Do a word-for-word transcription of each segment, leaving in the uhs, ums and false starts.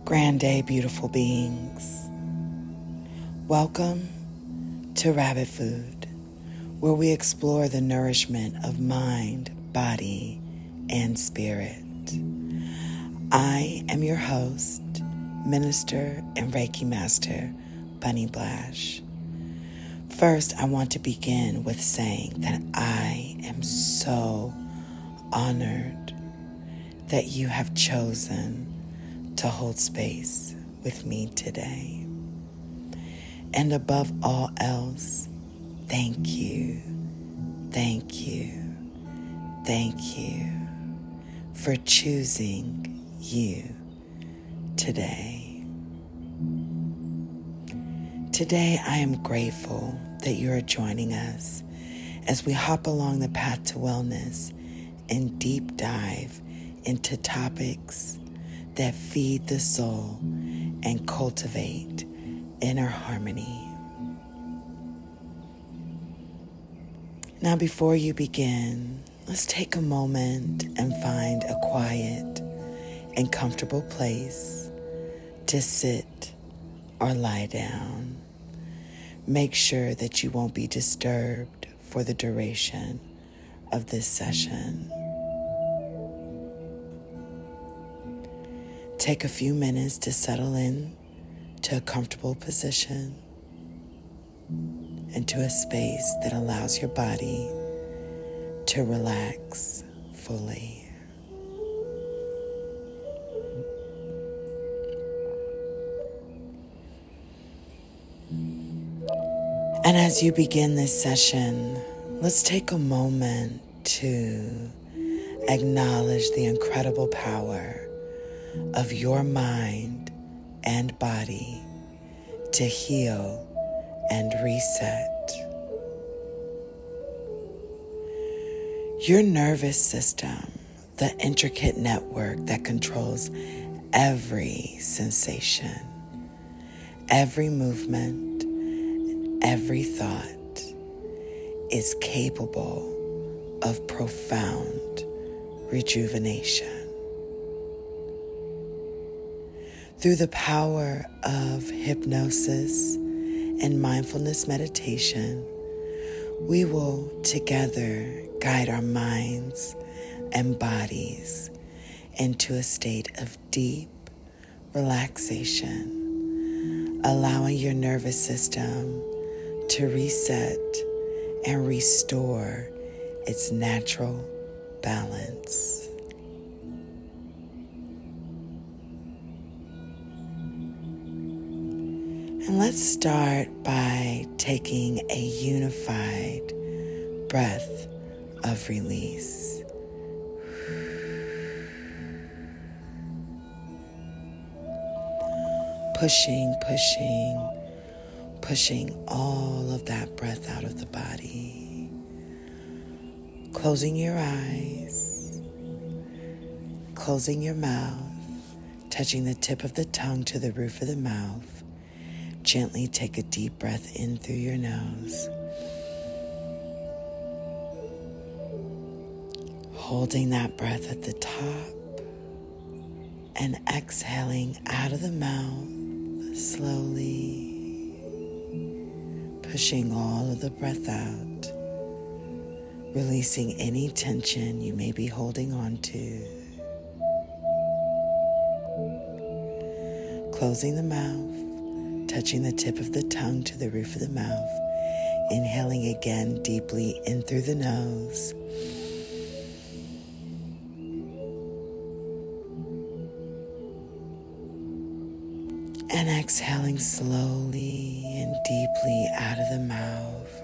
Grand day, beautiful beings. Welcome to Rabbit Food, where we explore the nourishment of mind, body, and spirit. I am your host, Minister and Reiki Master, Bunny Blash. First, I want to begin with saying that I am so honored that you have chosen to hold space with me today. And above all else, thank you, thank you, thank you for choosing you today. Today, I am grateful that you are joining us as we hop along the path to wellness and deep dive into topics that feed the soul and cultivate inner harmony. Now, before you begin, let's take a moment and find a quiet and comfortable place to sit or lie down. Make sure that you won't be disturbed for the duration of this session. Take a few minutes to settle in to a comfortable position, into a space that allows your body to relax fully. And as you begin this session, let's take a moment to acknowledge the incredible power of your mind and body to heal and reset. Your nervous system, the intricate network that controls every sensation, every movement, every thought, is capable of profound rejuvenation. Through the power of hypnosis and mindfulness meditation, we will together guide our minds and bodies into a state of deep relaxation, allowing your nervous system to reset and restore its natural balance. And let's start by taking a unified breath of release. Pushing, pushing, pushing all of that breath out of the body. Closing your eyes, closing your mouth, touching the tip of the tongue to the roof of the mouth. Gently take a deep breath in through your nose, holding that breath at the top and exhaling out of the mouth slowly, pushing all of the breath out, releasing any tension you may be holding on to. Closing the mouth, touching the tip of the tongue to the roof of the mouth, inhaling again deeply in through the nose. And exhaling slowly and deeply out of the mouth.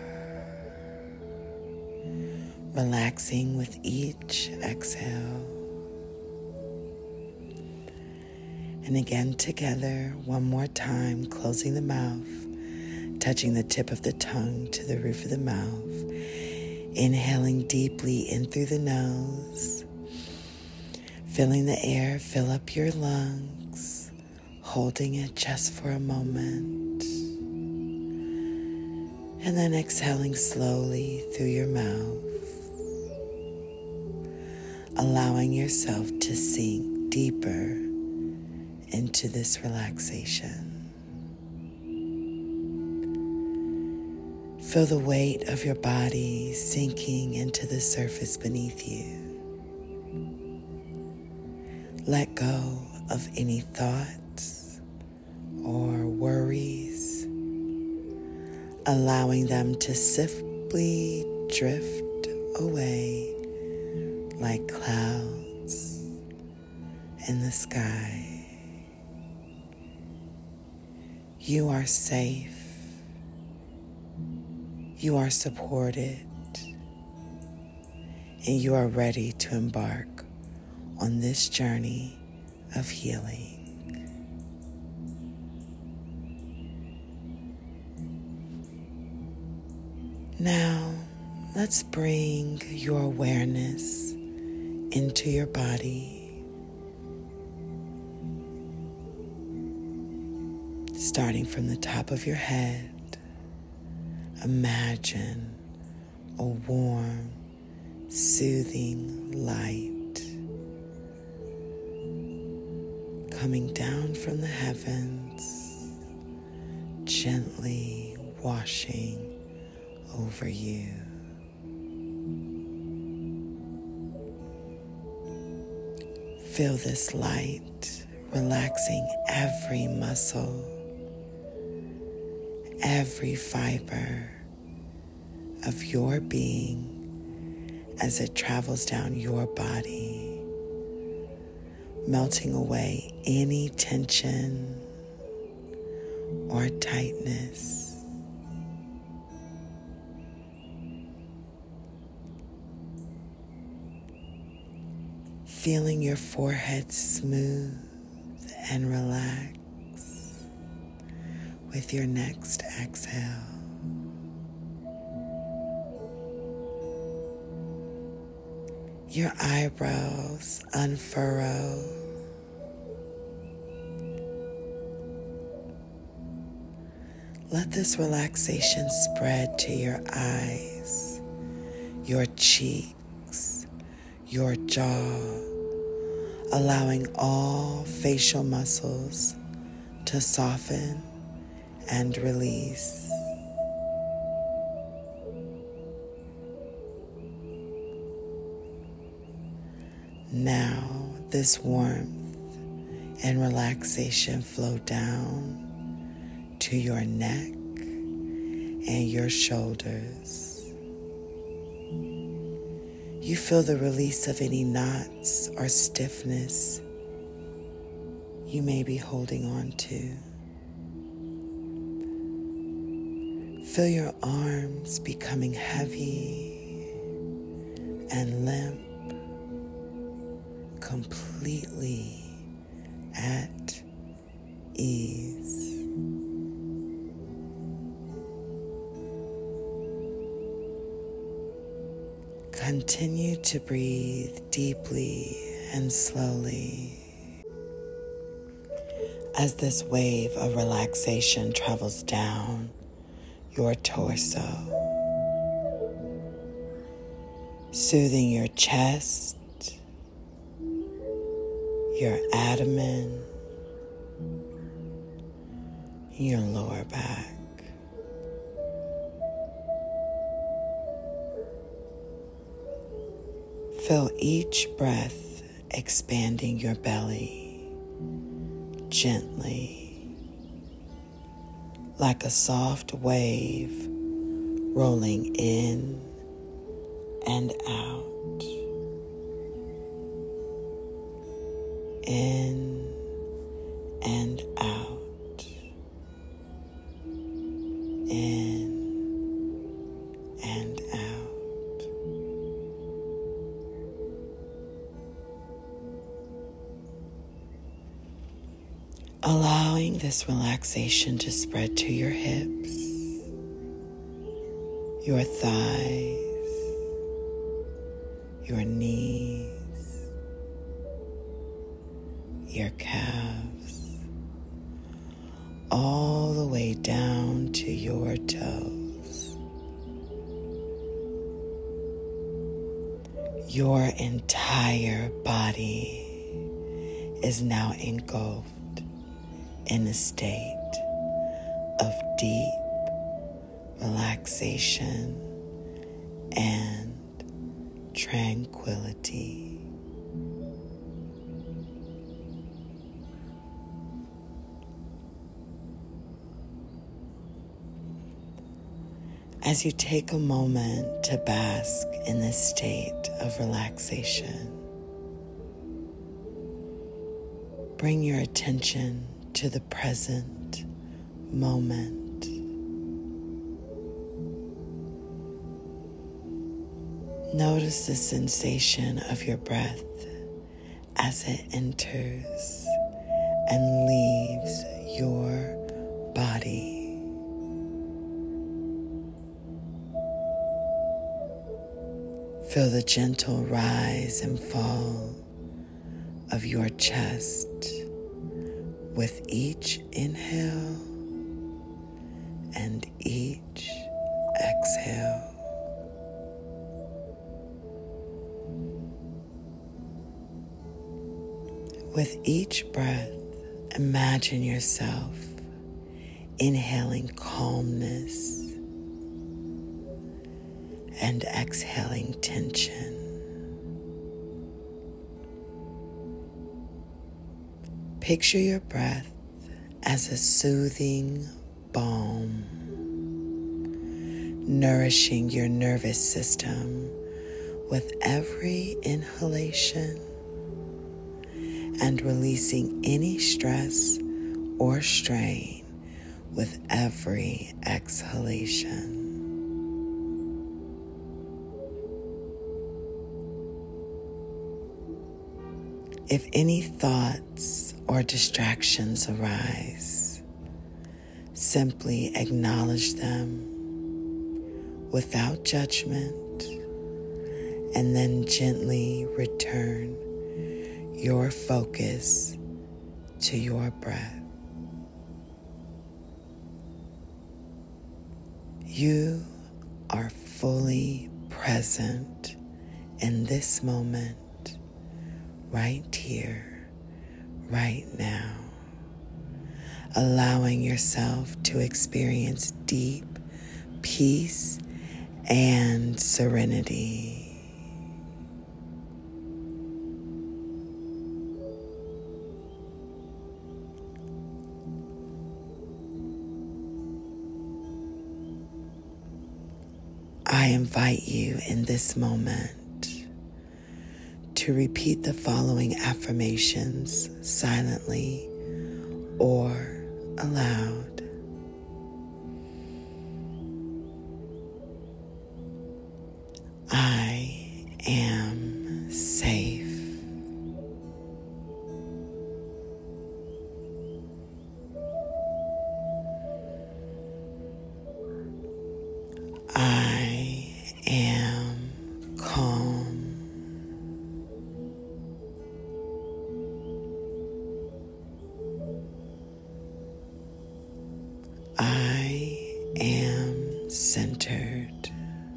Relaxing with each exhale. And again together, one more time, closing the mouth, touching the tip of the tongue to the roof of the mouth, inhaling deeply in through the nose, feeling the air fill up your lungs, holding it just for a moment, and then exhaling slowly through your mouth, allowing yourself to sink deeper into this relaxation. Feel the weight of your body sinking into the surface beneath you. Let go of any thoughts or worries, allowing them to simply drift away like clouds in the sky. You are safe. You are supported, and you are ready to embark on this journey of healing. Now, let's bring your awareness into your body, starting from the top of your head. Imagine a warm, soothing light coming down from the heavens, gently washing over you. Feel this light relaxing every muscle, every fiber of your being as it travels down your body, melting away any tension or tightness. Feeling your forehead smooth and relax with your next exhale. Your eyebrows unfurrow. Let this relaxation spread to your eyes, your cheeks, your jaw, allowing all facial muscles to soften and release. Now, this warmth and relaxation flow down to your neck and your shoulders. You feel the release of any knots or stiffness you may be holding on to. Feel your arms becoming heavy and limp, completely at ease. Continue to breathe deeply and slowly as this wave of relaxation travels down your torso, soothing your chest, your abdomen, your lower back. Feel each breath expanding your belly gently, like a soft wave rolling in and out. In and out, in and out. Allowing this relaxation to spread to your hips, your thighs, your knees, your calves, all the way down to your toes. Your entire body is now engulfed in a state of deep relaxation and tranquility. As you take a moment to bask in this state of relaxation, bring your attention to the present moment. Notice the sensation of your breath as it enters and leaves your body. Feel the gentle rise and fall of your chest with each inhale and each exhale. With each breath, imagine yourself inhaling calmness and exhaling tension. Picture your breath as a soothing balm, nourishing your nervous system with every inhalation and releasing any stress or strain with every exhalation. If any thoughts or distractions arise, simply acknowledge them without judgment and then gently return your focus to your breath. You are fully present in this moment, right here, right now, allowing yourself to experience deep peace and serenity. I invite you in this moment to repeat the following affirmations silently or aloud. I am safe. I am calm. I am centered.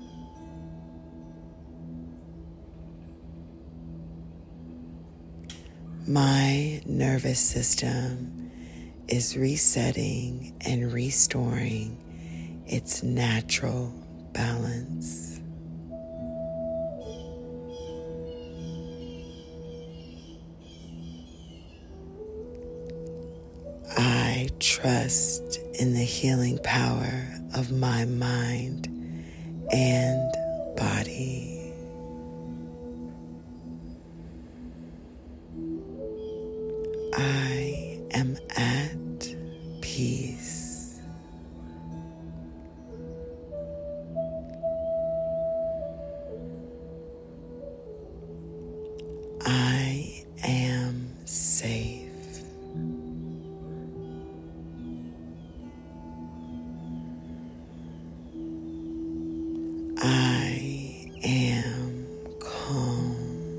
My nervous system is resetting and restoring its natural balance. I trust in the healing power of my mind and body. I am at peace. I am safe. I am calm.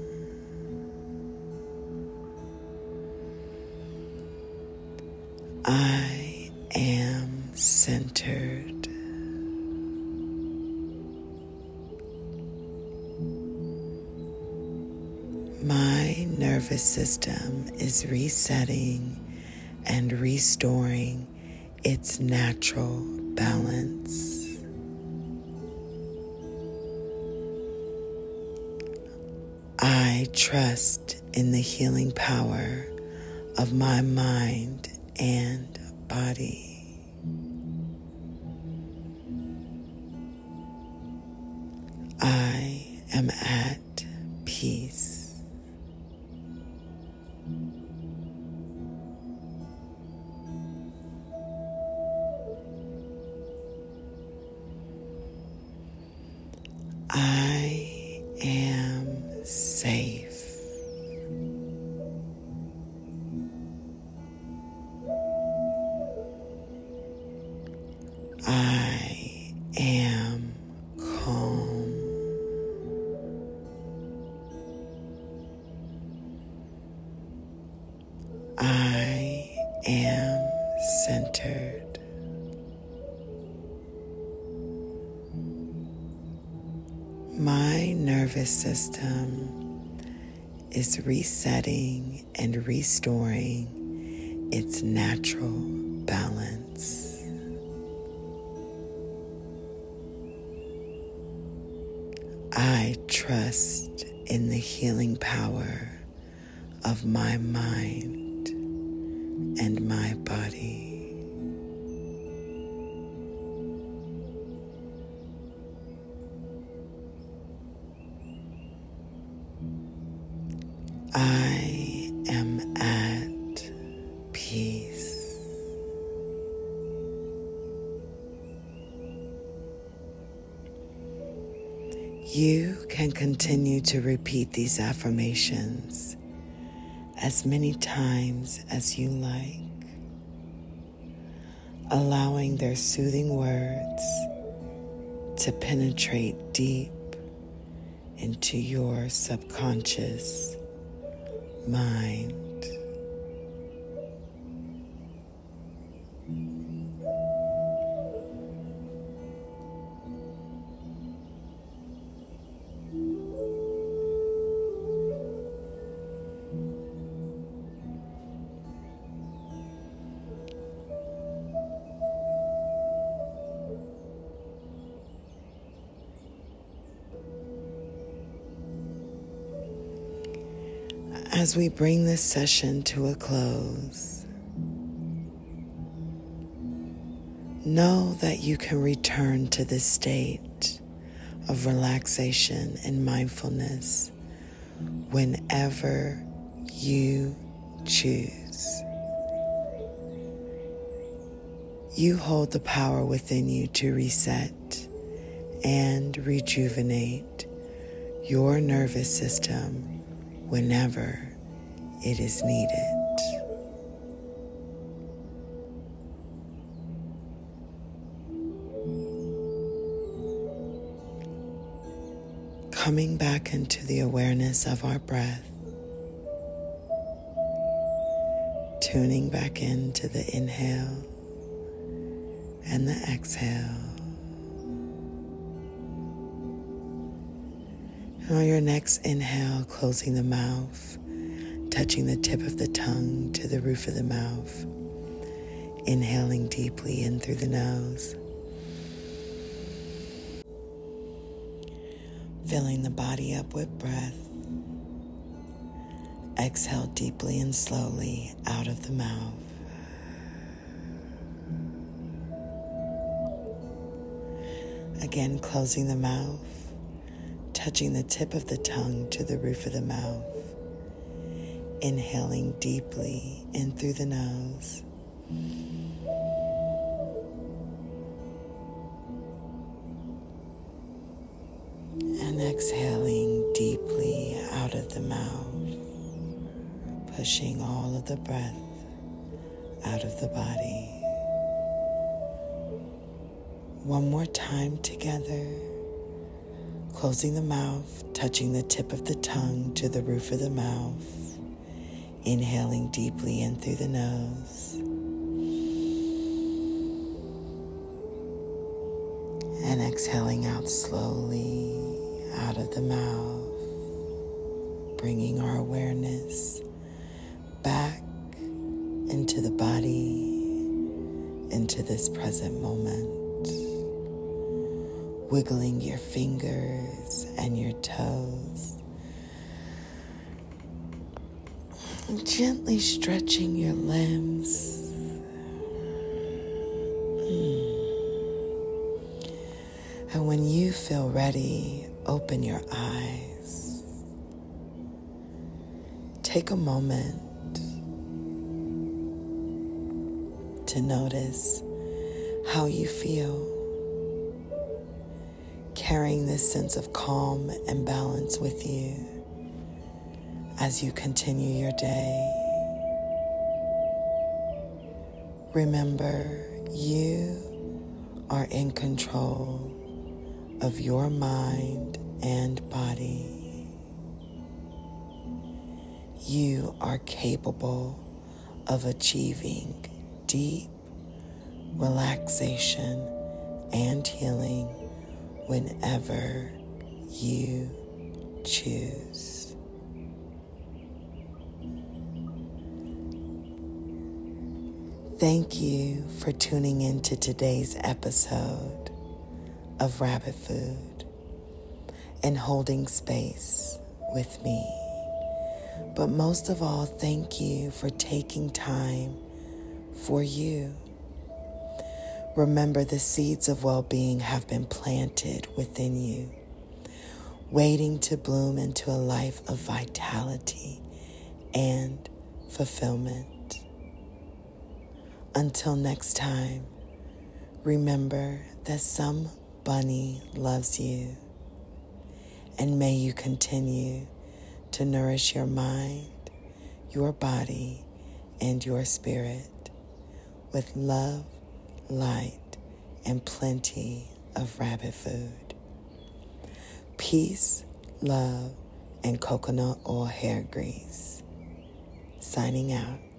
I am centered. My nervous system is resetting and restoring its natural balance. I trust in the healing power of my mind and body. I am at peace. I am safe. I am calm. I am centered. My nervous system is resetting and restoring its natural balance. I trust in the healing power of my mind and my body. I am at peace. You can continue to repeat these affirmations as many times as you like, allowing their soothing words to penetrate deep into your subconscious mind. As we bring this session to a close, know that you can return to this state of relaxation and mindfulness whenever you choose. You hold the power within you to reset and rejuvenate your nervous system whenever it is needed. Coming back into the awareness of our breath, tuning back into the inhale and the exhale. And on your next inhale, closing the mouth, touching the tip of the tongue to the roof of the mouth, inhaling deeply in through the nose, filling the body up with breath. Exhale deeply and slowly out of the mouth. Again, closing the mouth, touching the tip of the tongue to the roof of the mouth, inhaling deeply in through the nose, and exhaling deeply out of the mouth, pushing all of the breath out of the body. One more time together. Closing the mouth, touching the tip of the tongue to the roof of the mouth, inhaling deeply in through the nose, and exhaling out slowly out of the mouth, bringing our awareness back into the body, into this present moment, wiggling your fingers and your toes, gently stretching your limbs. And when you feel ready, open your eyes. Take a moment to notice how you feel, carrying this sense of calm and balance with you as you continue your day. Remember, you are in control of your mind and body. You are capable of achieving deep relaxation and healing whenever you choose. Thank you for tuning into today's episode of Rabbit Food and holding space with me. But most of all, thank you for taking time for you. Remember, the seeds of well-being have been planted within you, waiting to bloom into a life of vitality and fulfillment. Until next time, remember that some bunny loves you, and may you continue to nourish your mind, your body, and your spirit with love, light, and plenty of rabbit food. Peace, love, and coconut oil hair grease. Signing out.